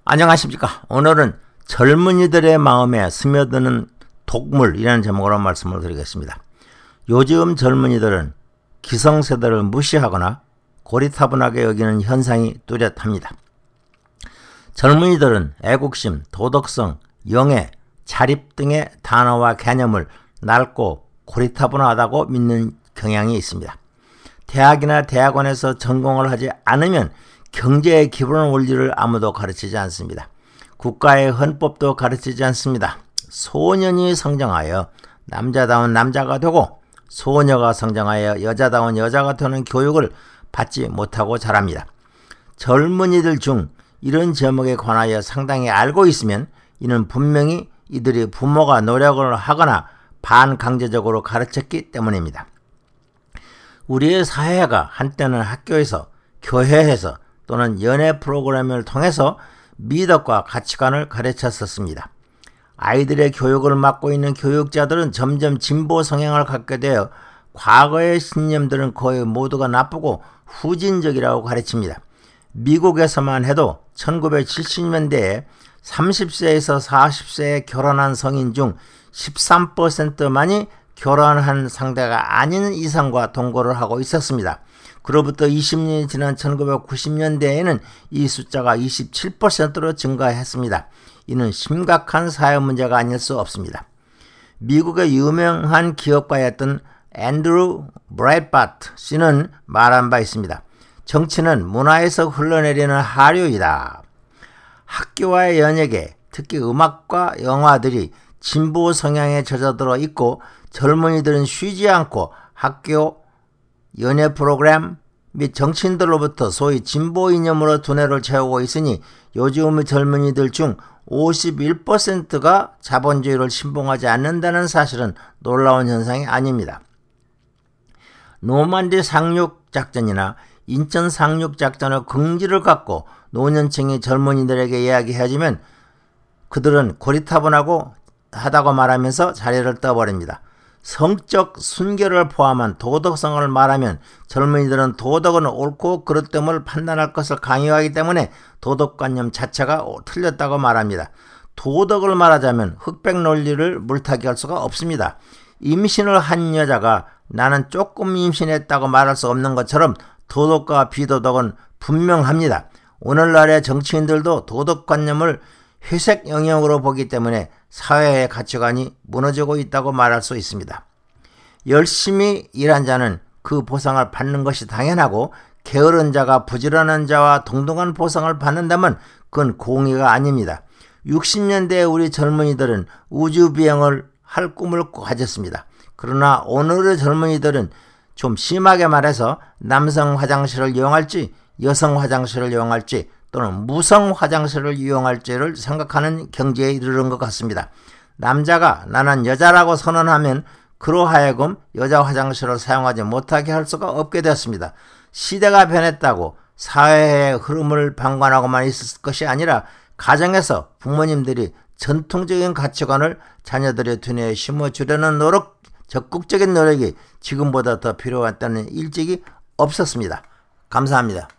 안녕하십니까. 오늘은 젊은이들의 마음에 스며드는 독물이라는 제목으로 말씀을 드리겠습니다. 요즘 젊은이들은 기성세대를 무시하거나 고리타분하게 여기는 현상이 뚜렷합니다. 젊은이들은 애국심, 도덕성, 영예, 자립 등의 단어와 개념을 낡고 고리타분하다고 믿는 경향이 있습니다. 대학이나 대학원에서 전공을 하지 않으면 경제의 기본 원리를 아무도 가르치지 않습니다. 국가의 헌법도 가르치지 않습니다. 소년이 성장하여 남자다운 남자가 되고 소녀가 성장하여 여자다운 여자가 되는 교육을 받지 못하고 자랍니다. 젊은이들 중 이런 제목에 관하여 상당히 알고 있으면 이는 분명히 이들이 부모가 노력을 하거나 반강제적으로 가르쳤기 때문입니다. 우리의 사회가 한때는 학교에서, 교회에서 또는 연애 프로그램을 통해서 미덕과 가치관을 가르쳤었습니다. 아이들의 교육을 맡고 있는 교육자들은 점점 진보 성향을 갖게 되어 과거의 신념들은 거의 모두가 나쁘고 후진적이라고 가르칩니다. 미국에서만 해도 1970년대에 30세에서 40세에 결혼한 성인 중 13%만이 결혼한 상대가 아닌 이성과 동거를 하고 있었습니다. 그로부터 20년이 지난 1990년대에는 이 숫자가 27%로 증가했습니다. 이는 심각한 사회 문제가 아닐 수 없습니다. 미국의 유명한 기업가였던 앤드루 브레이트바트 씨는 말한 바 있습니다. 정치는 문화에서 흘러내리는 하류이다. 학교와의 연예계, 특히 음악과 영화들이 진보 성향에 젖어들어 있고 젊은이들은 쉬지 않고 학교, 연예 프로그램 및 정치인들로부터 소위 진보 이념으로 두뇌를 채우고 있으니 요즘의 젊은이들 중 51%가 자본주의를 신봉하지 않는다는 사실은 놀라운 현상이 아닙니다. 노만디 상륙작전이나 인천 상륙작전의 긍지를 갖고 노년층이 젊은이들에게 이야기해주면 그들은 고리타분하고 하다고 말하면서 자리를 떠버립니다. 성적 순결을 포함한 도덕성을 말하면 젊은이들은 도덕은 옳고 그릇됨을 판단할 것을 강요하기 때문에 도덕관념 자체가 틀렸다고 말합니다. 도덕을 말하자면 흑백 논리를 물타기할 수가 없습니다. 임신을 한 여자가 나는 조금 임신했다고 말할 수 없는 것처럼 도덕과 비도덕은 분명합니다. 오늘날의 정치인들도 도덕관념을 회색 영역으로 보기 때문에 사회의 가치관이 무너지고 있다고 말할 수 있습니다. 열심히 일한 자는 그 보상을 받는 것이 당연하고 게으른 자가 부지런한 자와 동등한 보상을 받는다면 그건 공의가 아닙니다. 60년대에 우리 젊은이들은 우주비행을 할 꿈을 가졌습니다. 그러나 오늘의 젊은이들은 좀 심하게 말해서 남성 화장실을 이용할지 여성 화장실을 이용할지 또는 무성 화장실을 이용할지를 생각하는 경지에 이르는 것 같습니다. 남자가 나는 여자라고 선언하면 그로 하여금 여자 화장실을 사용하지 못하게 할 수가 없게 되었습니다. 시대가 변했다고 사회의 흐름을 방관하고만 있을 것이 아니라 가정에서 부모님들이 전통적인 가치관을 자녀들의 두뇌에 심어주려는 노력, 적극적인 노력이 지금보다 더 필요했다는 일찍이 없었습니다. 감사합니다.